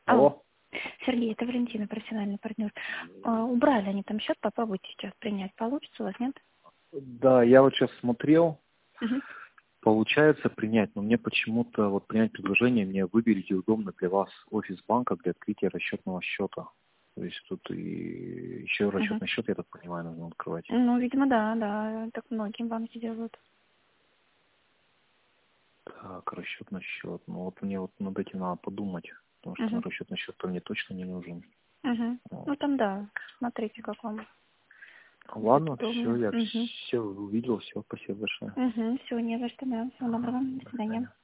Алло. Алло. Сергей, это Валентина, профессиональный партнер. Убрали они там счет, попробуйте сейчас принять. Получится у вас, нет? Да, я вот сейчас смотрел, Угу. получается принять, но мне почему-то вот принять предложение, мне выберите удобно для вас офис банка для открытия расчетного счета. То есть тут и еще Угу. расчетный счет, я так понимаю, нужно открывать. Ну, видимо, да, так многие банки делают. Так, расчетный счет. Ну вот мне вот над этим надо подумать, потому что Угу. расчетный счет мне точно не нужен. Угу. Вот. Ну, там, да, смотрите, как вам будет Ладно, все, удобно. я Угу. все увидел, все, спасибо большое. Угу. Все, не за что, да. Всего Ага, доброго. До до свидания. свидания.